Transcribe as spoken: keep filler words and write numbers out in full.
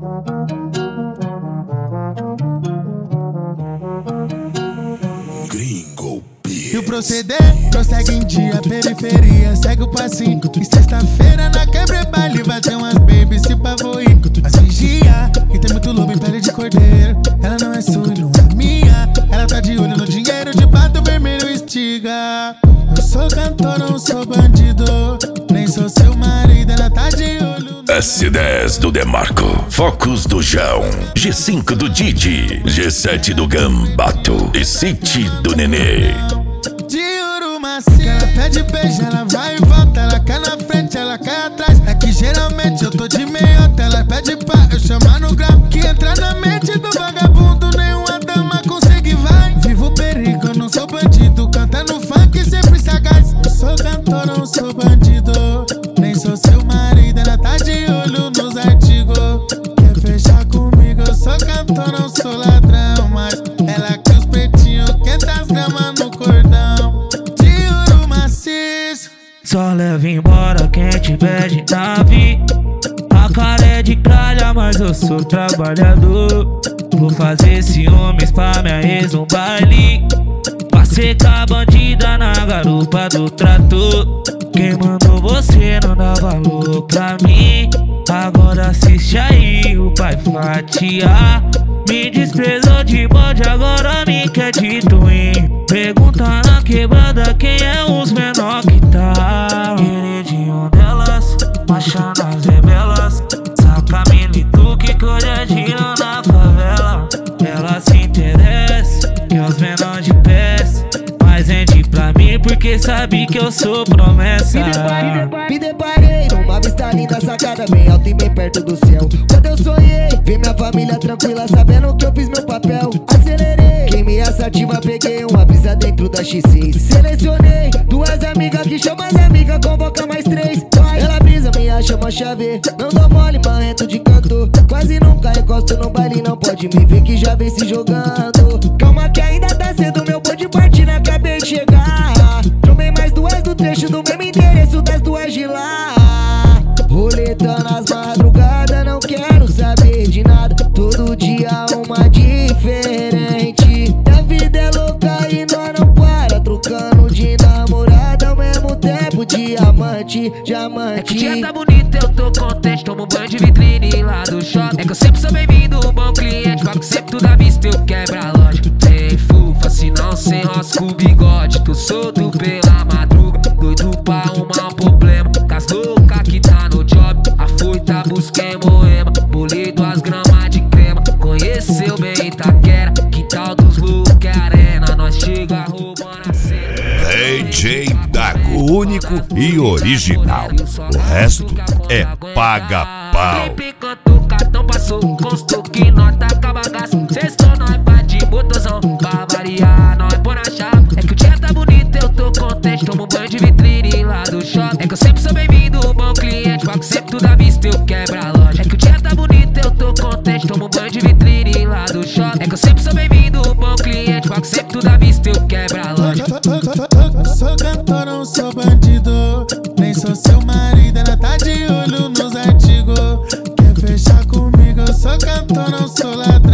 E o proceder prossegue em dia, periferia, segue o passinho. E sexta-feira na quebra baile vai ter umas baby se pavoir. Mas vigia, que tem muito lobo em pele de cordeiro. Ela não é sua e não é minha. Ela tá de olho no dinheiro, de bato vermelho estiga. Eu sou cantor, não sou bandido, nem sou seu marido, ela tá de olho no... S dez do Demarco, Focus do João, G cinco do Didi, G sete do Gambato e City do Nenê. De Urumaci, ela pede beijo, ela vai e volta, ela quer na frente, ela quer atrás. É que geralmente eu tô de meiota, ela pede pra eu chamar no grau. Que entra na mente do vagabundo, nenhuma dama consegue, vai. Vivo perigo, eu não sou bandido, cantando funk sempre sagaz. Eu sou cantor, não sou bandido, nem sou seu marido, ela tá de olho nos artigos. Quer fechar comigo, eu sou cantor, não sou ladrão, mas ela que os pretinhos quenta as gramas no cordão. De Urumacis, só leva embora quem tiver de nave. A cara é de calha, mas eu sou trabalhador. Vou fazer ciúmes pra minha ex no baile, pra secar a bandida na garupa do trator. Quem mandou você não dá valor pra mim? Agora assiste aí o pai fatiar. Me desprezou de bode, agora me quer de twin. Pergunta na quebrada quem é os menor que tá. Queridinho delas, marcha nas rebelas. Saca milito que colhadinho na favela. Ela se interessa, que os menor de pés. Mas vende pra mim porque sabe que eu sou promessa. Me deparei, me deparei numa vista linda, sacada bem alta e bem perto do céu. Quando eu sonhei, vi minha família tranquila, sabendo que eu fiz meu papel. Acelerei, quem me assativa, peguei uma brisa dentro da X seis. Selecionei duas amigas que chamam as amigas, convoca mais três. Ela brisa, me acha uma chave, não dou mole, marrento de canto. Quase nunca encosto no baile, não pode me ver que já vem se jogando. Calma que ainda tá cedo, meu bonde partida, acabei de chegar. Tomei mais duas do trecho do mesmo endereço das duas de lá. Roleta nas madrugadas, não quero saber de nada. Todo dia uma diferente. A vida é louca e nós não para, trocando de namorada ao mesmo tempo. Diamante, diamante. É que o dia tá bonito, eu tô contente. Tomo um banho de vitrine lá do shopping. É que eu sempre sou bem-vindo, um bom cliente. Pago sempre tudo à vista, eu quebro a loja. Tem fufa, se não sem rosca o bigode. Tô solto pela madruga, doido pra arrumar um problema. Cas louca que tá no job, a foita busquei moema. Bolei duas gramas de crema, conheceu bem Itaquera. Quintal dos loucos que é arena, nós chega roubando a cena. D J Dago, único e original. O resto é paga-pau. Canto, cartão passou, consto que nós taca bagaço. Sextou, nós vai de motorzão, pra variar, nós põe na chave. É que o dia tá bonito, eu tô contente. Tomo um banho de vitrine lá do shopping. É que eu sempre sou bem-vindo, bom cliente. Pago sempre tudo à vista, eu quebro a loja. É que o dia tá bonito, eu tô contente. Tomo um banho de vitrine lá do shopping. É que eu sempre sou bem-vindo, bom cliente. Pago sempre tudo à vista, eu quebro a loja. eu sou cantor, não sou bandido, nem sou seu marido, ela tá de olho nos artigos. Quer fechar comigo, eu sou cantor, não sou ladrão.